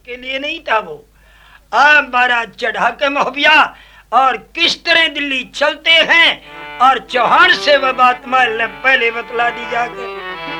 के लिए नहीं था वो। हमारा चढ़ा के मोहबिया और किस तरह दिल्ली चलते हैं और चौहान से वह बात मान पहले बतला दी जाकर।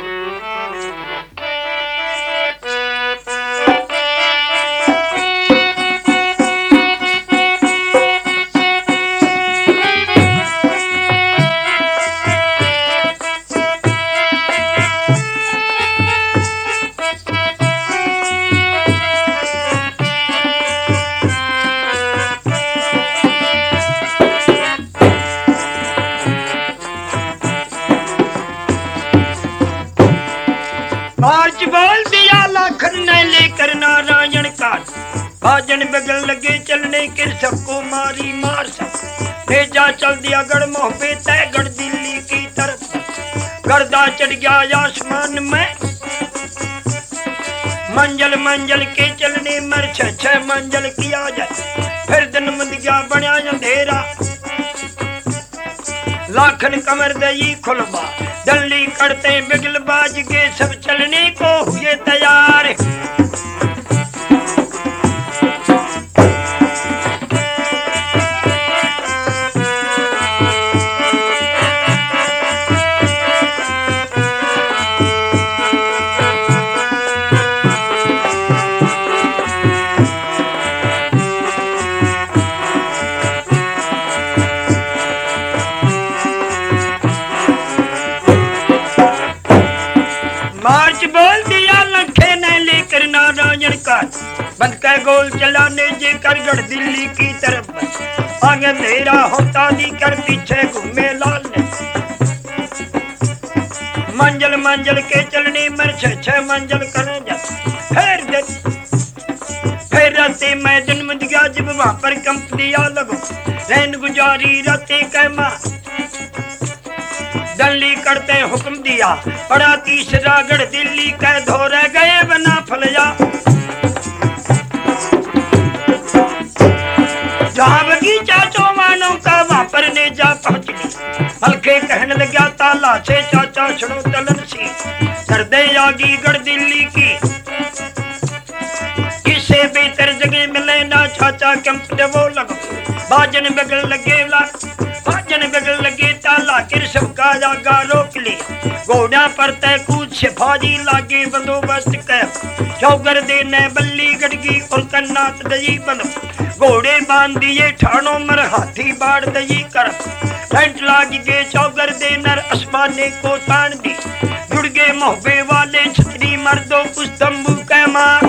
आज बोल दिया लाखन ने लेकर नारायण का भाजन बगल लगे चलने के सबको मारी मार सब भेजा चल दिया गढ़ मोहबे तय गढ़ दिल्ली की तरफ। गर्दा चढ़ गया आसमान में मंजिल मंजिल के चलने मर छह मंजिल किया जाए फिर दिन मद गया बना अंधेरा। लाखन कमर दई खुलवा दल्ली करते बिगल बाज के सब चलने को हुए तैयार। बोल दिया लखे ने लेकर नारायण का बंद के गोल चलाने जे कर गढ़ दिल्ली की तरफ। आगे अंधेरा होता दी कर पीछे घूमे लाल ने मंजिल मंजिल के चलने मर छह मंजिल करे जा फिर राते मैं जन्म दिया जब वहां पर कंप दिया लगो रैन गुजारी राते कैमा दल्ली करते हुक्म दिया बड़ा तीसरा गढ़ दिल्ली कह धोरे गए बना फलया। जहां बगीचा चौमानों का वहां पर ने जा पहुंच गई हल्के कहने लगा ताला से चाचा छड़ो तलन सी कर दे आगी गढ़ दिल्ली की इससे बेहतर जगह मिले ना चाचा कंप वो लगो बाजन बगल लगे ताला किर सबका जागा रोक ली घोड़ा पर तय कूद से फौजी लागे बंदोबस्त कर चौगर देने बल्ली गड़गी और कन्नात दई बंद घोड़े बांध दिए ठाणों मर हाथी बाढ़ दई कर टेंट लाग गए चौगर देनर आसमाने को तान दी जुड़ गए मोहबे वाले छतरी मर्दों कुछ तंबू के मार।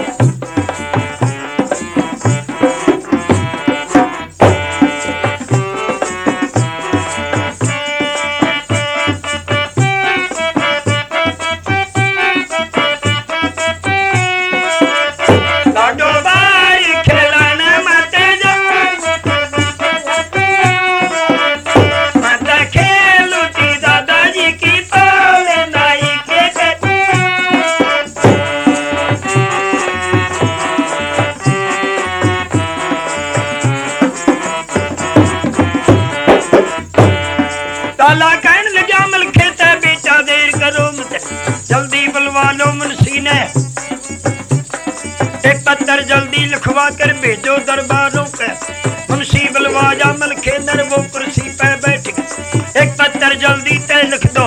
जल्दी लिखवा कर भेजो दरबारों पे मुंशी बलवाजा मलखे नर वो कुर्सी पे बैठ गए एक पत्थर जल्दी तय लिख दो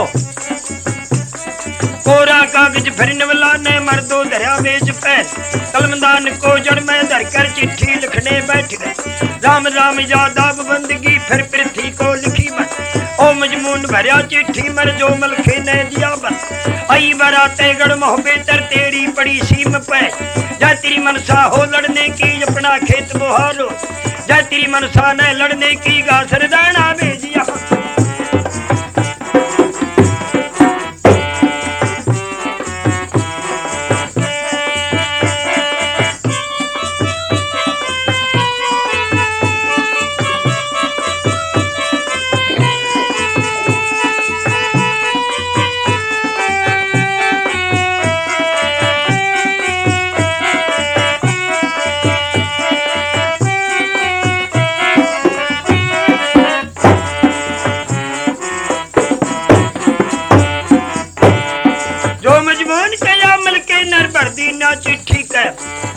कोरा कागज फिर नवला ने मर्दो धरा बेच पे कलमदान को जड़ में धर कर चिट्ठी लिखने बैठ गए राम राम यादाब बंदगी फिर पृथ्वी को लिखी मन ओ मजमून भरिया चिट्ठी मर जो मलखे ने दिया बन आई बराते गढ़ मोहबे तर तेरी पड़ी सीम पे जा तेरी मनसा हो लड़ने की अपना खेत बुहारो जा तेरी मनसा ने लड़ने की गासर दाना भेजिया।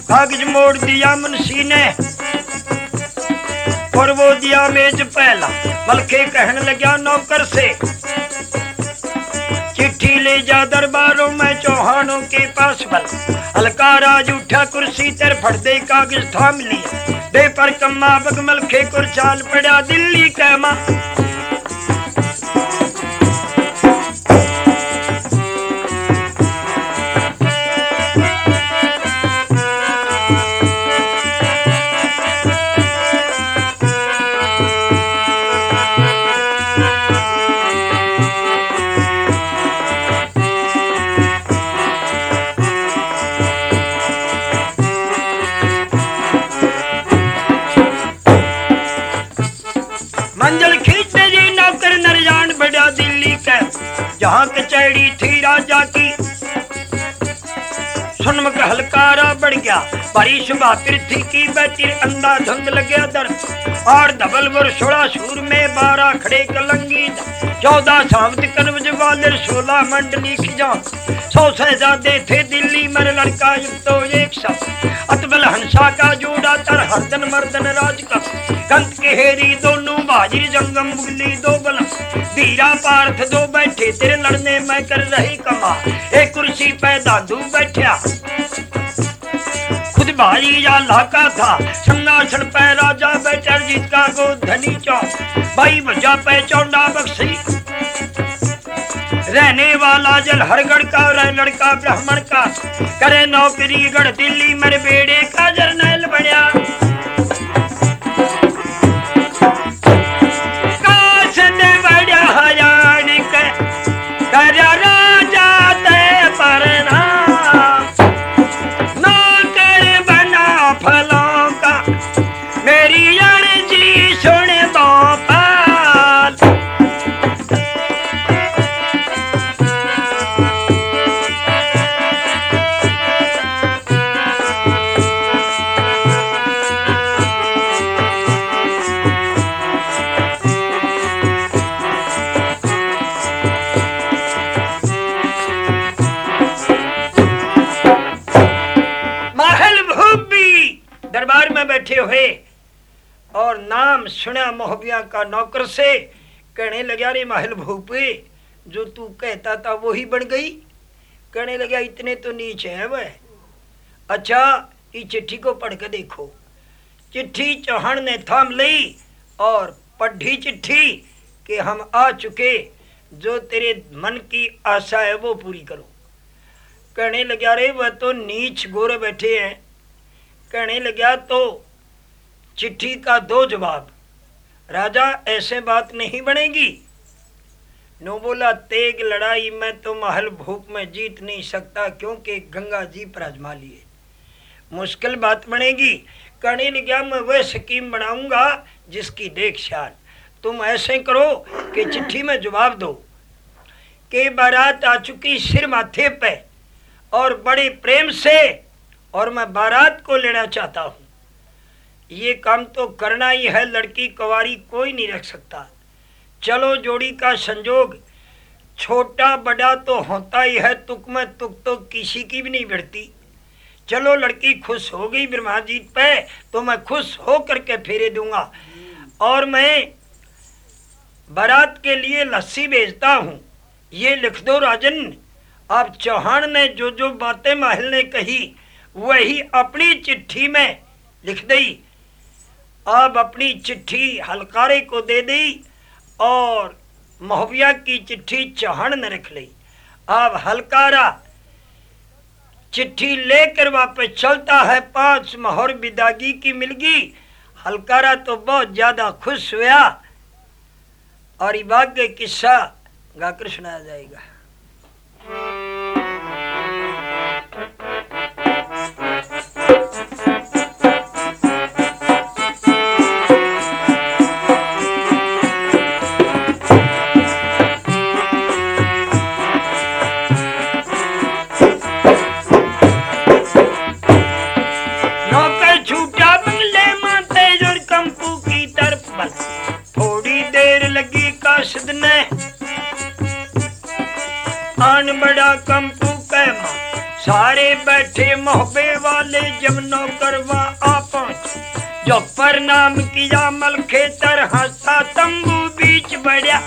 कागज मोड़ दिया मुंशी ने और वो दिया मेज पहला। मलखे कहने लगा नौकर से, चिट्ठी ले जा दरबारों में चौहानों के पास बल। हल्का राज उठा कुर्सी तर फट दे कागज थाम लिया। दे पर कम्मा बग मलखे को चाल पड़ा दिल्ली कहमा। मंजिल खींचते जी नौकर नरजान बढ़ा दिल्ली के, जहाँ कचहरी थी राजा की। सुनमुख हलकारा बढ़ गया बड़ी शुभा पृथ्वी की बैठी अंधा धुंध लगे दर। और धबल वर 16 सूर में 12 खड़े कलंगी 14 सावत करवज वाले 16 मंडली खिजा। 100 शहजादे थे दिल्ली मर लड़का तो एक सब। अतबल हंसा का जोड़ा तर हरदन मर्दन राज का। कंत के हेरी दोनों बाजी जंगम बुगली 2 बलम। धीरा पार्थ 2 बैठे तेरे लड़ने में कर रही कमा। एक कुर्सी पे दादू बैठा खुद भाई या लाका था। संगासन पे राजा बैठा जीत का गो धनी चौक। भाई भजा पे चौंडा बख्शी रहने वाला जल हरगढ़ का रह लड़का ब्राह्मण का। करे नौकरी गढ़ दिल्ली मेरे बेड़े का जरनैल बढ़िया। दरबार में बैठे हुए और नाम सुना मोहबिया का नौकर से। कहने लगा रे महल भूपे, जो तू कहता था वो ही बन गई। कहने लगा इतने तो नीच है वह। अच्छा ये चिट्ठी को पढ़ के देखो। चिट्ठी चौहान ने थाम ली और पढ़ी चिट्ठी कि हम आ चुके, जो तेरे मन की आशा है वो पूरी करो। कहने लगा रे वह तो नीच गोरे बैठे हैं। कहने लगा तो चिट्ठी का 2 जवाब। राजा ऐसे बात नहीं बनेगी। नो बोला तेग लड़ाई में तो महल भूप में जीत नहीं सकता, क्योंकि गंगा जी पर आजमा लिए मुश्किल बात बनेगी। कहने लगा मैं वह स्कीम बनाऊंगा जिसकी देख ख्याल। तुम ऐसे करो कि चिट्ठी में जवाब दो कि बारात आ चुकी सिर माथे पे और बड़े प्रेम से, और मैं बारात को लेना चाहता हूँ। ये काम तो करना ही है, लड़की कुंवारी कोई नहीं रख सकता। चलो जोड़ी का संजोग छोटा बड़ा तो होता ही है, तुक में तुक तो किसी की भी नहीं बढ़ती। चलो लड़की खुश हो गई ब्रह्मा जी पे तो मैं खुश हो करके फेरे दूंगा। और मैं बारात के लिए लस्सी भेजता हूँ, ये लिख दो राजन। आप चौहान ने जो जो बातें महल ने कही वही अपनी चिट्ठी में लिख दी। अब अपनी चिट्ठी हलकारे को दे दी और मोहबिया की चिट्ठी चौहान ने रख ली। अब हलकारा चिट्ठी लेकर वापस चलता है। 5 मोहर विदागी की मिल गई। हलकारा तो बहुत ज्यादा खुश हुआ और ये भाग्य किस्सा गाकर सुनाया जाएगा। आन बड़ा कंपू कैमा सारे बैठे मोहबे वाले चले जब नौकरवा आ पहुंच, जो प्रणाम किया मलखे तर हंसा तंबू बीच बढ़िया।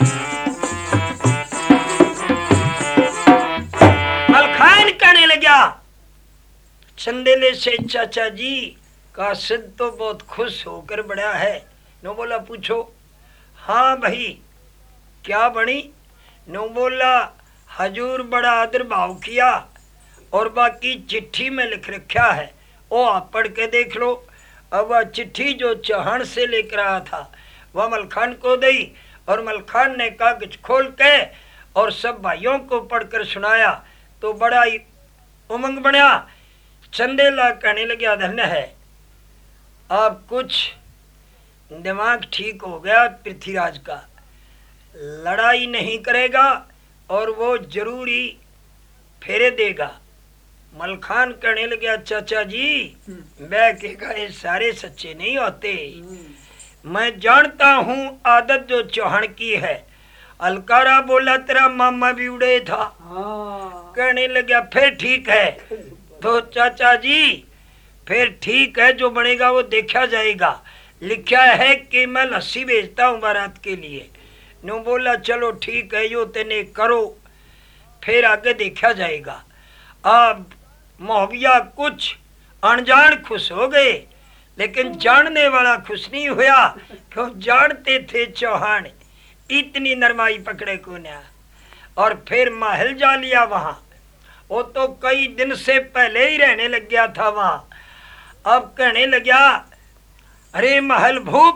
मलखान कहने लगा चंदेले से, चाचा जी कासिद तो बहुत खुश होकर बड़ा है। नो बोला पूछो। हाँ भाई क्या बनी? नो बोला हजूर बड़ा आदर भाव किया और बाकी चिट्ठी में लिख रखा है, वो आप पढ़ के देख लो। अब वह चिट्ठी जो चौहान से लेकर आया था वह मलखान को दी और मलखान ने कागज खोल के और सब भाइयों को पढ़कर सुनाया तो बड़ा ही उमंग बना। चंदेला कहने लगा धन्य है आप, कुछ दिमाग ठीक हो गया पृथ्वीराज का, लड़ाई नहीं करेगा और वो जरूरी फेरे देगा। मलखान कहने लगा चाचा जी मैं कहेगा ये सारे सच्चे नहीं होते, मैं जानता हूँ आदत जो चौहान की है। अलकारा बोला तेरा मामा भी उड़े था। कहने लगा फिर ठीक है। तो चाचा जी फिर ठीक है, जो बनेगा वो देखा जाएगा। लिखा है कि मैं लस्सी बेचता हूँ बारात के लिए। नो बोला चलो ठीक है यो तेने करो, फिर आगे देखा जाएगा। अब मोहबिया कुछ अनजान खुश हो गए, लेकिन जानने वाला खुश नहीं हुआ, क्यों जानते थे चौहान इतनी नरमाई पकड़े को ना। और फिर महल जा लिया वहां, वो तो कई दिन से पहले ही रहने लग गया था वहां। अब कहने लगा अरे महल भूप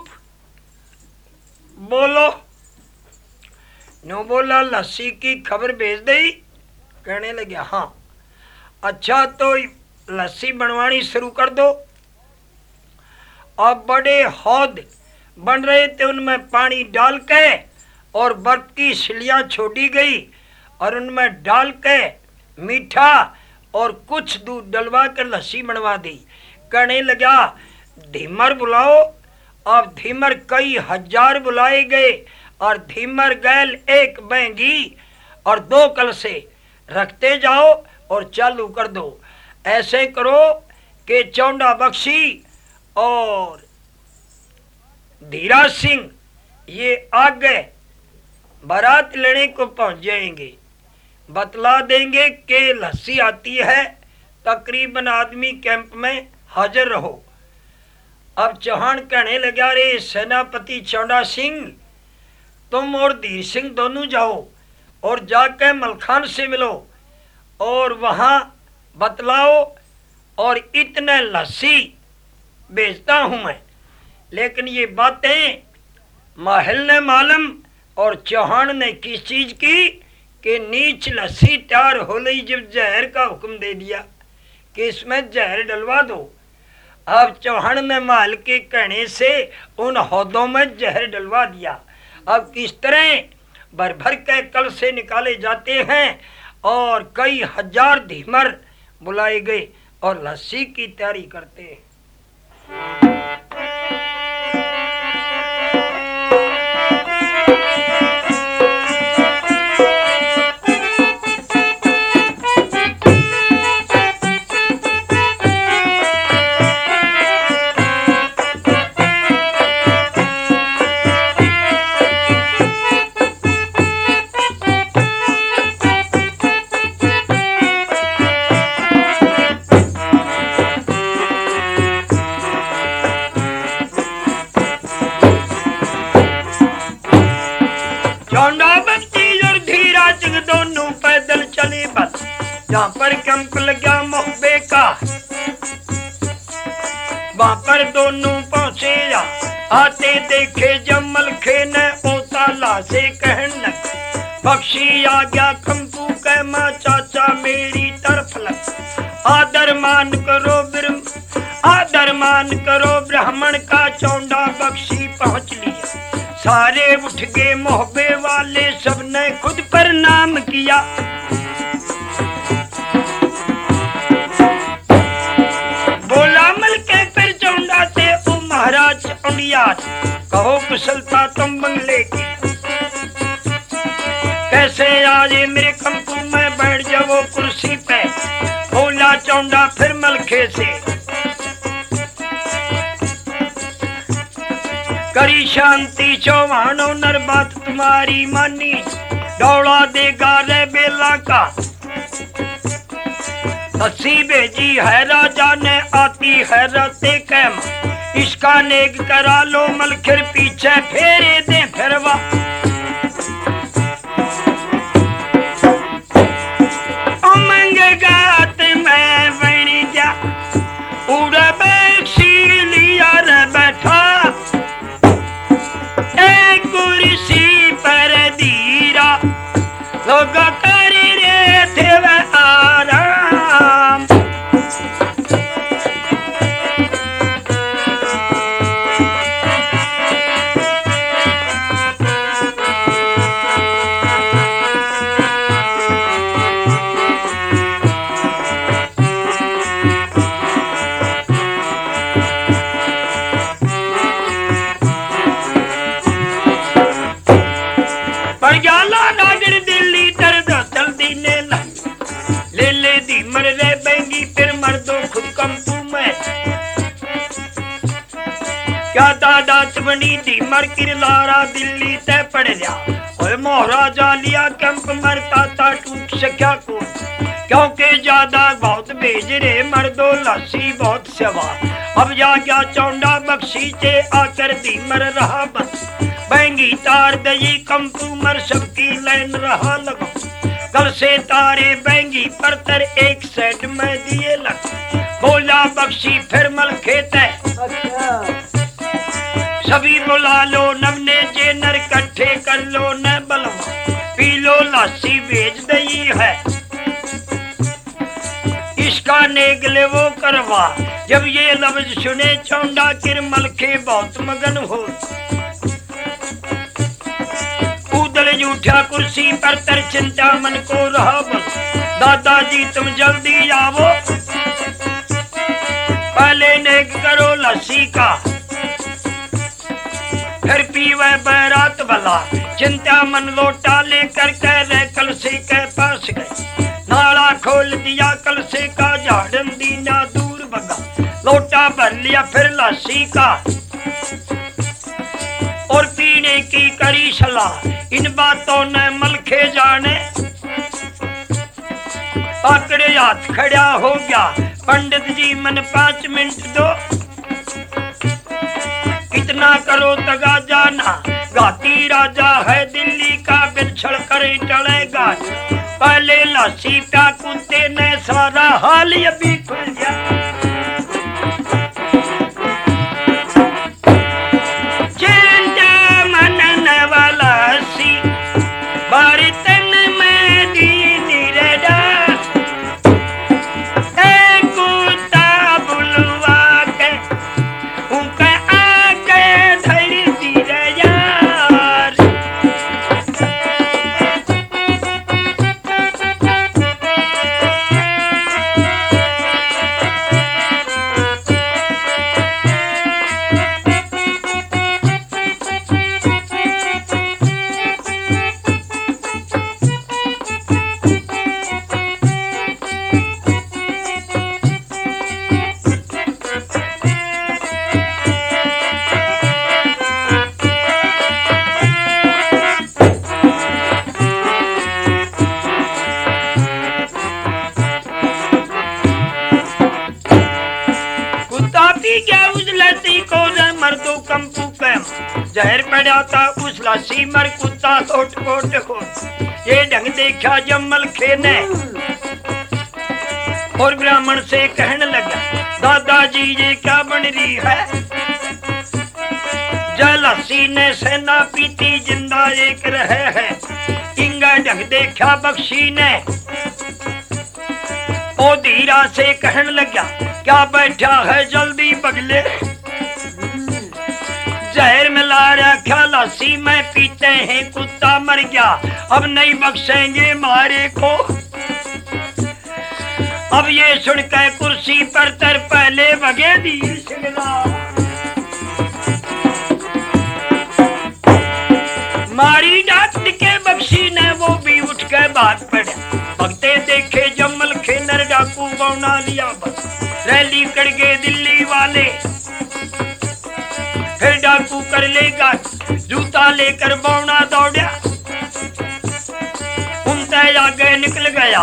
बोलो। नो बोला लस्सी की खबर भेज दई। कहने लगा हाँ। अच्छा तो लस्सी बनवानी शुरू कर दो। अब बड़े हौद बन रहे थे, उनमें पानी डाल के और बर्फ की सिलियां छोड़ी गई और उनमें डाल के मीठा और कुछ दूध डलवा कर लस्सी बनवा दी। कहने लगा धीमर बुलाओ। अब धीमर कई हजार बुलाए गए और धीमर गैल एक बैंगी और 2 कलसे रखते जाओ और चालू कर दो। ऐसे करो कि चौंडा बख्शी और धीरा सिंह ये आगे बारात लेने को पहुंच जाएंगे, बतला देंगे कि लस्सी आती है, तकरीबन आदमी कैंप में हाजिर रहो। अब चौहान कहने लगा रे सेनापति चौंडा सिंह तुम और धीर सिंह दोनों जाओ और जाकर मलखान से मिलो और वहां बतलाओ और इतने लस्सी बेचता हूं मैं। लेकिन ये बातें महल ने मालूम और चौहान ने किस चीज की कि नीच लस्सी तैयार हो गई जब जहर का हुक्म दे दिया कि इसमें जहर डलवा दो। अब चौहान ने महल के कहने से उन हौदों में जहर डलवा दिया। अब किस तरह भर भर के कल से निकाले जाते हैं और कई हजार धीमर बुलाए गए और लस्सी की तैयारी करते हैं। जहाँ पर कैंप लगा मोहबे का वहाँ पर दोनों पहुंचे या आते देखे जब मलखे ने ओताला से कहने लगे बख्शी आ गया कंपू के माँ चाचा मेरी तरफ लग आदर मान करो ब्राह्मण का चौंडा बख्शी पहुंच लिया। सारे उठ गए मोहबे वाले सबने खुद पर नाम किया। महाराज चौंडियाज कहो कुशलता तुम बंगले की, कैसे आज मेरे कंपू में बैठ जाओ कुर्सी पे। बोला चौंडा फिर मलखे से करी शांति चौहानो नर बात तुम्हारी मानी डौड़ा देगा रे बेला का हसी भेजी है राजा ने आती है रते कैम इसका नेक करा लो मलखिर पीछे फेरे दे फिरवा उमंग गात में बनी जा उड़ बैठी लिया रे बैठा एक कुर्सी पर धीरा लोग कर रहे थे वह आराम क्या दादा चबनी दी मर किरलारा दिल्ली ते पड़ जा और महाराजा लिया कैंप मरता था टूट सख्या को क्योंकि ज्यादा बहुत भेज रे मर्दो लासी बहुत सेवा अब जा क्या चौंडा बख्शी चे आकर दी मर रहा बस बहंगी तार दई कंपू मर सबकी लाइन रहा लगो कल से तारे बहंगी पर तर एक सेट में दिए लग बोला बख्शी फिर मल खेत है सभी बुला लो नवने जे नर कट्ठे कर लो न बलवा पी लो लासी भेज दई है इसका नेगले वो करवा जब ये लफ्ज सुने चौंडा किरमल के बहुत मगन हो उदल उठा कुर्सी पर तर चिंता मन को रहा बस दादाजी तुम जल्दी आओ पहले नेक करो लस्सी का फिर पीवे बैरात भला चिंता मन लोटा लेकर कह रहे कल से के पास गए नाला खोल दिया कल से का झाड़न दीना दूर भगा लोटा भर लिया फिर लस्सी का और पीने की करी सलाह इन बातों ने मलखे जाने पकड़े हाथ खड़ा हो गया पंडित जी मन 5 मिनट दो इतना करो तगा जाना घाटी राजा है दिल्ली का बिछड़ करे टलेगा पहले लासी का कुत्ते ने सारा हाल अभी खुल गया चिंता मनन वाला सी बारी तन में दी निरडा एक कुत्ता बुलवा के उनका जहर पड़ा था उस लासी मर कुत्ता कोट कोट को ये ढंग देखा जमल खेने और ब्राह्मण से कहने लगा दादाजी ये क्या बन रही है जय लासी ने सेना पीती जिंदा एक रहे है इंगा ढंग देखा बख्शी ने ओ धीरा से कहने लगा क्या बैठा है जल्दी बगले जहर मिला रखा लासी में पीते हैं कुत्ता मर गया अब नहीं बख्शेंगे मारे को अब ये सुनकर कुर्सी पर तर पहले भगे दी मारी डांट के बख्शी ने वो भी उठ के बात पड़ा भगते देखे जम्मल खेनर डाकू बौना लिया बस रैली कर गए दिल्ली वाले फिर डाकू कर लेगा जूता लेकर बौना दौड़ा, उनते आगे निकल गया।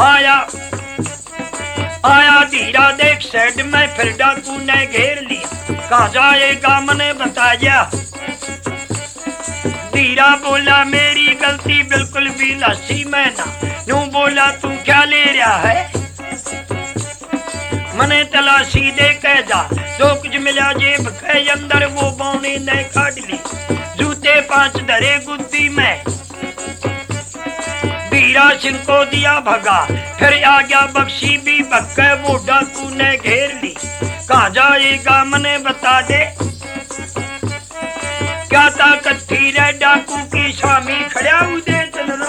आया धीरा देख साइड में, फिर डाकू ने घेर लिया। कहाँ जाएगा मने बताया। धीरा बोला मेरी गलती बिल्कुल भी लस्सी में ना। यूं बोला तू क्या ले रहा है, मने तलाशी दे कह जा। जो कुछ मिला जेब के अंदर वो बौने ने काट ली। जूते 5 धरे गुद्दी में, धीरा सिंह को दिया भगा। फिर आ गया बख्शी भी भक्के, वो डाकू ने घेर ली। कहाँ जाएगा मने बता दे, क्या ताकत थी रे डाकू की, स्वामी खड़ा उदे चलना।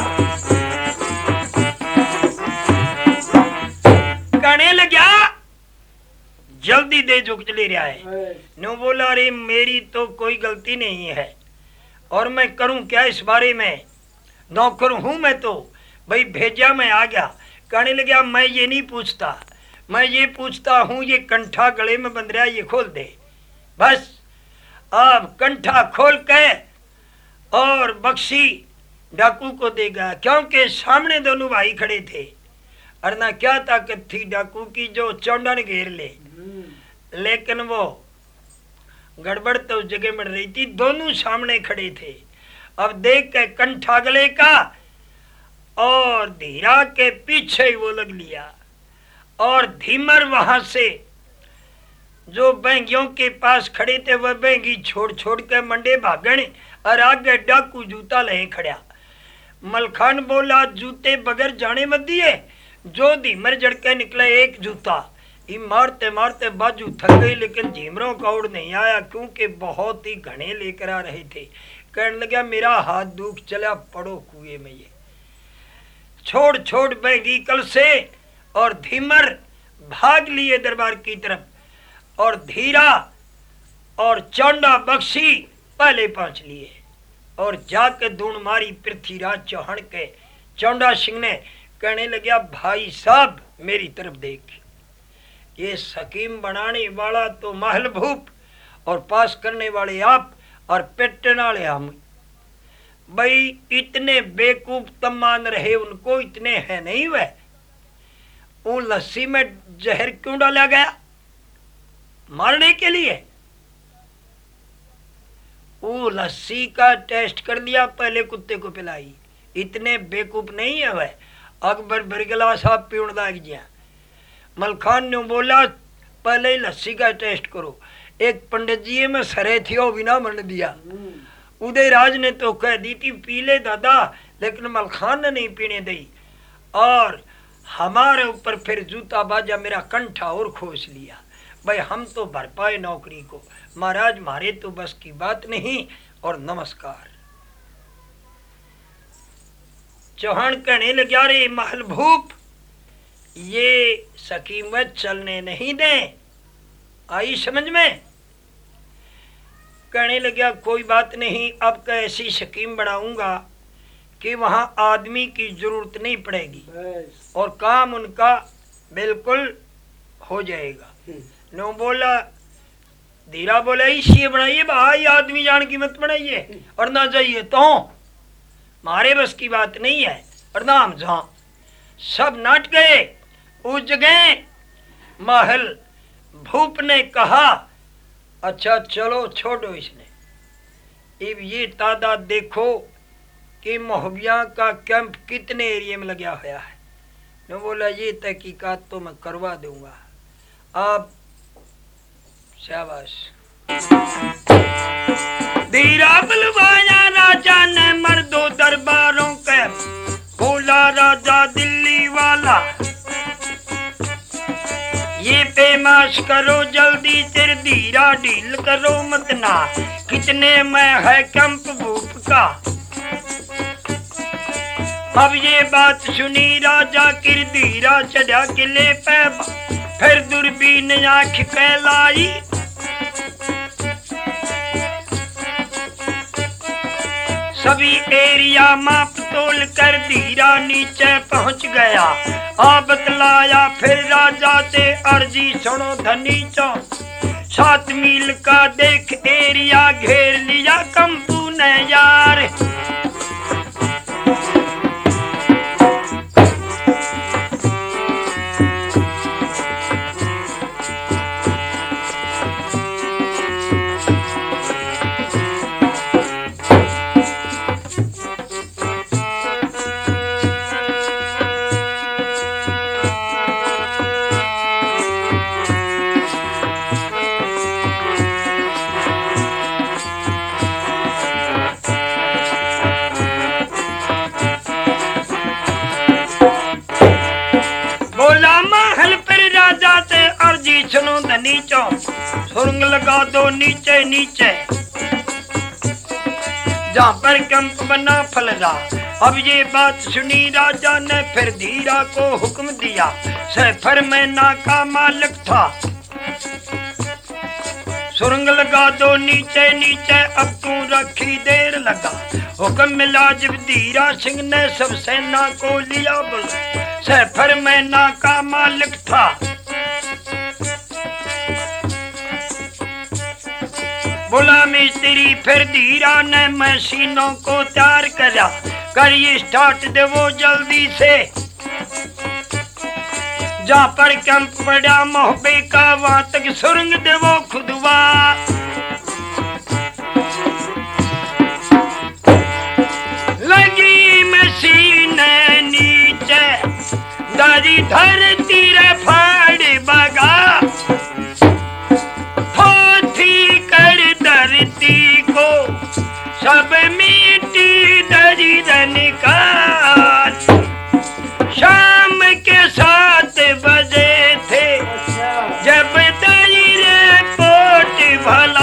कहने लगा जल्दी दे जो कुछ ले रहा है। नो बोला अरे मेरी तो कोई गलती नहीं है और मैं करूं क्या इस बारे में, नौकर हूं मैं तो, भाई भेजा मैं आ गया। कहने लगा मैं ये नहीं पूछता, मैं ये पूछता हूं ये कंठा गले में बंध रहा है ये खोल दे। बस अब कंठा खोल के और बख्शी डाकू को देगा, क्योंकि सामने दोनों भाई खड़े थे। अरना क्या ताकत थी डाकू की जो चौंडा ने घेर ले, लेकिन वो गड़बड़ तो उस जगह में रही थी, दोनों सामने खड़े थे। अब देख के कंठा गले का और धीरा के पीछे ही वो लग लिया और धीमर वहां से जो बैंगियों के पास खड़े थे वह बैंगी छोड़ छोड़ के मंडे भागने और आगे डाकू जूता ले खड़ा। मलखान बोला जूते बगैर जाने मत दिए। जो धीमर जड़के निकला एक जूता, ये मारते मारते बाजू थक गई, लेकिन झीमरों का उड़ नहीं आया क्योंकि बहुत ही घने लेकर आ रहे थे। कहने लगा मेरा हाथ दुख चला, पड़ो कुएं में। ये छोड़ छोड़ बैंगी कल से और धीमर भाग लिए दरबार की तरफ, और धीरा और चौंडा बख्शी पहले पहुंच लिए और जाके धूण मारी पृथ्वीराज चौहान के। चौंडा सिंह ने कहने लगा भाई साहब मेरी तरफ देख, ये सकीम बनाने वाला तो महल भूप और पास करने वाले आप और पेटने वाले हम। भाई इतने बेकूफ तब मान रहे उनको, इतने हैं नहीं वह। वो लस्सी में जहर क्यों डाला गया, मारने के लिए। वो लस्सी का टेस्ट कर लिया, पहले कुत्ते को पिलाई। इतने बेकूफ नहीं है वह। अकबर बिरगला साहब पीण लाग गया। मलखान ने बोला पहले ही लस्सी का टेस्ट करो। एक पंडित जी में सरे थी वो बिना मन दिया। उदयराज ने तो कह दी थी पी ले दादा, लेकिन मलखान ने नहीं पीने दी और हमारे ऊपर फिर जूता बाजा मेरा कंठा और खोस लिया। भाई हम तो भर पाए नौकरी को, महाराज मारे तो बस की बात नहीं। और नमस्कार। चौहान कहने लगा रे महल भूप ये सकीमत चलने नहीं दे, आई समझ में। कहने लगा कोई बात नहीं, अब का ऐसी स्कीम बनाऊंगा कि वहां आदमी की जरूरत नहीं पड़ेगी और काम उनका बिल्कुल हो जाएगा। नो बोला धीरा बोला इसलिए बनाइए भाई, आदमी जान की मत बनाइए और ना जाइए तो मारे बस की बात नहीं है। और नाम जहां सब नाट गए उस जगह। महल भूप ने कहा अच्छा चलो छोड़ो इसने। अब ये तादाद देखो कि मोहबिया का कैंप कितने एरिया में लगा हुआ है। न बोला ये तहकीकात तो मैं करवा दूंगा। आप शाबाश। धीरा बुलवाया राजा ने मर्दों दरबारों के, बोला राजा दिल्ली वाला ये पेमाश करो जल्दी, तेरे धीरा ढील करो मत ना, कितने में है कैंप भूप का। अब ये बात सुनी राजा किर धीरा चढ़ा किले पे, फिर दूरबीन आंख कहलाई। सभी एरिया माप तोल कर धीरा नीचे पहुंच गया। आ बतलाया फिर राजा से अर्जी सुनो धनी चो, 7 मील जंगल का देख एरिया घेर लिया कंपू ने यार। नीचो सुरंग लगा दो नीचे नीचे जहाँ पर कैंप बना फलदा। अब ये बात सुनी राजा ने फिर धीरा को हुक्म दिया। सफर में नाका मालिक था। सुरंग लगा दो नीचे नीचे अब तू रखी देर लगा। हुक्म मिला जब धीरा सिंह ने सब सेना को लिया बुला। सफर में नाका मालिक था। बोला मिस्त्री फिर धीरा ने मशीनों को तैयार करा। करिए स्टार्ट दे वो जल्दी से। जहाँ पर कैंप पड़ा मोहब्बे का वहां तक सुरंग दे वो खुदवा। लगी मशीन नीचे दादी धरती रे फाड़ बगा। धरती को सब मिट्टी दरी निकाल। शाम के 7 बजे थे जब दरी रे पोट भला।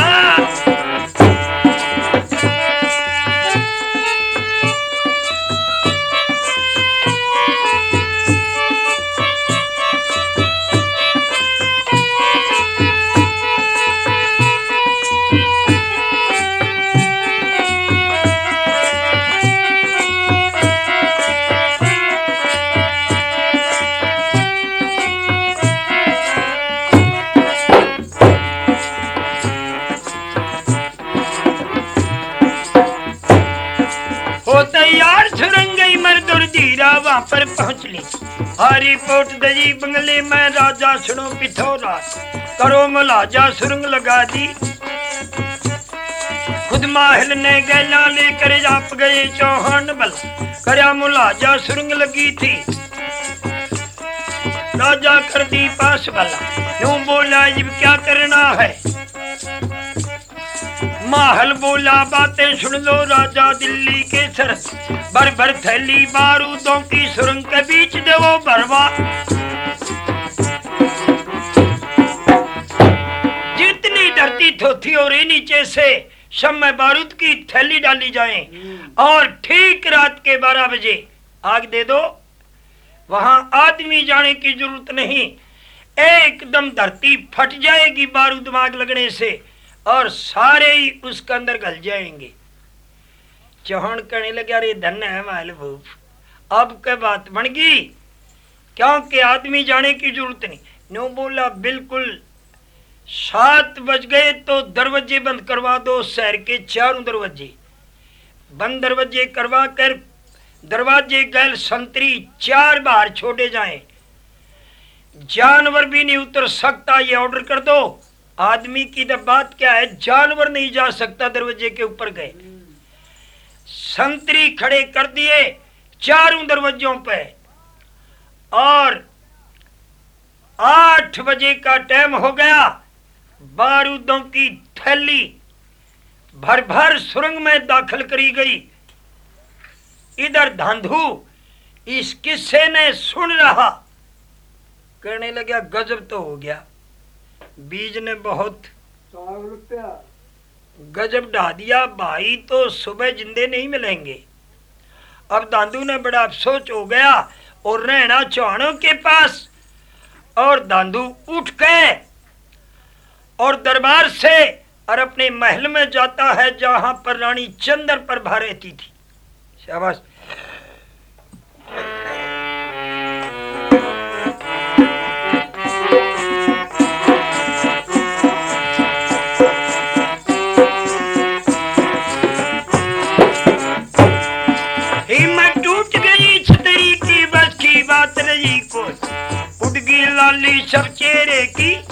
वहां पर पहुंच ली। हारी पोट दजी बंगले में राजा सुनो पिथौरा। करो मुलाजा सुरंग लगा दी। खुद माहिल ने गैला लेकर आप गए चौहान बल। करया मुलाजा सुरंग लगी थी। राजा कर दी पास वाला। यूं बोला अब क्या करना है। माहल बोला बातें सुन लो राजा दिल्ली के सर। भर भर थैली बारूदों की सुरंग के बीच दे वो भरवा। जितनी धरती थोथी और नीचे से शम में बारूद की थैली डाली जाए और ठीक रात के 12 बजे आग दे दो। वहां आदमी जाने की जरूरत नहीं। एकदम धरती फट जाएगी बारूद में आग लगने से और सारे ही उसके अंदर गल जाएंगे। चौहान कहने लगे अरे धन है महल भूप। अब क्या बात बन गई क्योंकि आदमी जाने की जरूरत नहीं। नो बोला बिल्कुल 7 बज गए तो दरवाजे बंद करवा दो। शहर के 4 दरवाजे बंद दरवाजे करवा कर दरवाजे गैल संतरी 4 बाहर छोड़े जाएं। जानवर भी नहीं उतर सकता ये ऑर्डर कर दो। आदमी की तो बात क्या है जानवर नहीं जा सकता। दरवाजे के ऊपर गए संतरी खड़े कर दिए 4 दरवाजों पे और 8 बजे का टाइम हो गया। बारूदों की थैली भर भर सुरंग में दाखिल करी गई। इधर धांधू इस किस्से ने सुन रहा। कहने लगा गजब तो हो गया। बीज ने बहुत गजब ढा दिया भाई। तो सुबह जिंदे नहीं मिलेंगे। अब दांदू ने बड़ा अफसोस हो गया और रहना चौहानों के पास। और दांदू उठ गए और दरबार से और अपने महल में जाता है जहां पर रानी चंद्र प्रभा रहती थी। शाबाश। ली सब चेहरे की